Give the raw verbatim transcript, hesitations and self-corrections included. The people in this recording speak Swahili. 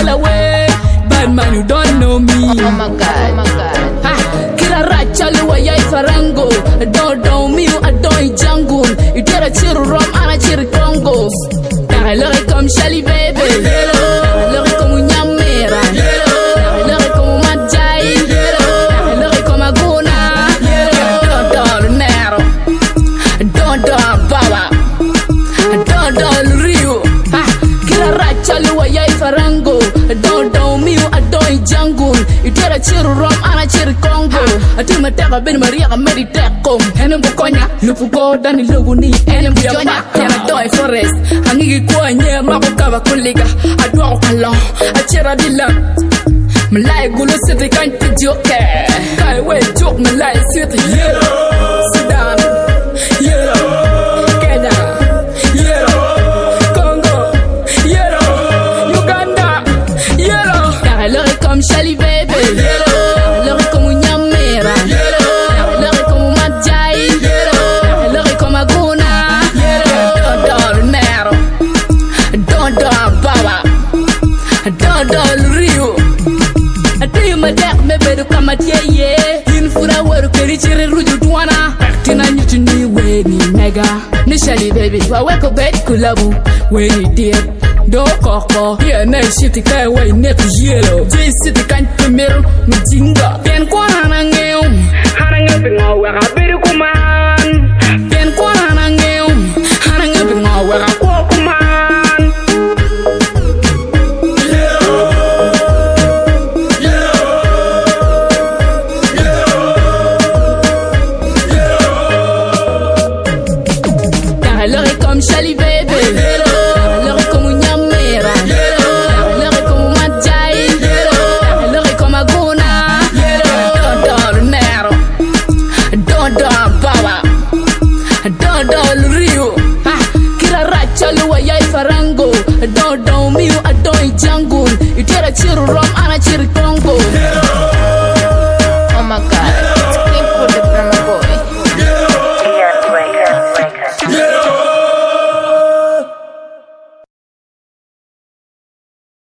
sail away. Bad man, you don't know me. Oh my God, oh my God. Ha, kila racha luwa ya ifarango. Don't know me, I don't jungle. You get a chill rum and a chill Congo. I love it comme Shelly baby. I love it comme Nyamera. I love it comme Majai. I love it comme Aguna. Don't do Nero. Don't do Baba. Don't do Rio. Ha, kila racha luwa ya ifarango. Don't do me, I don't jungle. You get a chill rum and a chill Congo. I do my tega ben Maria Meditecom. Enem Bukonya, Lupuko, Danny Luguni, Enem Bukonya, Canada Forest. Hangi Kwanya, Makava Kuliga, I do along, I cheer Dilla. Malay Gulu City can't be joke. I wait, joke Malay City, yellow, Sudan, yellow, Kenya, yellow, Congo, yellow, Uganda, yellow. I love it come Shelly baby, yellow. I love it come Nyamera, yellow. I love it come Majai, yellow. I love it come Aguna, yellow. Don't do Nero, don't do Baba, don't do Rio. I tell you my deck, me better come at ye ye. In for a word, carry chiri ruju duana. Acting on you to me, when you mega. Nishali baby, I wake up bed kulabu. When you did. Do koko, yeah, nice city kai way net yellow. J city can't primero, Mujinga. Pen kwana nangeum, haranga pinga wera biru kuman. Pen kwana nangeum, haranga pinga wera kuman. Yellow, yellow, yellow, yellow. I love it come Shelly baby. Yellow. Farango, don't do me, I don't jungle. You get a chill rum.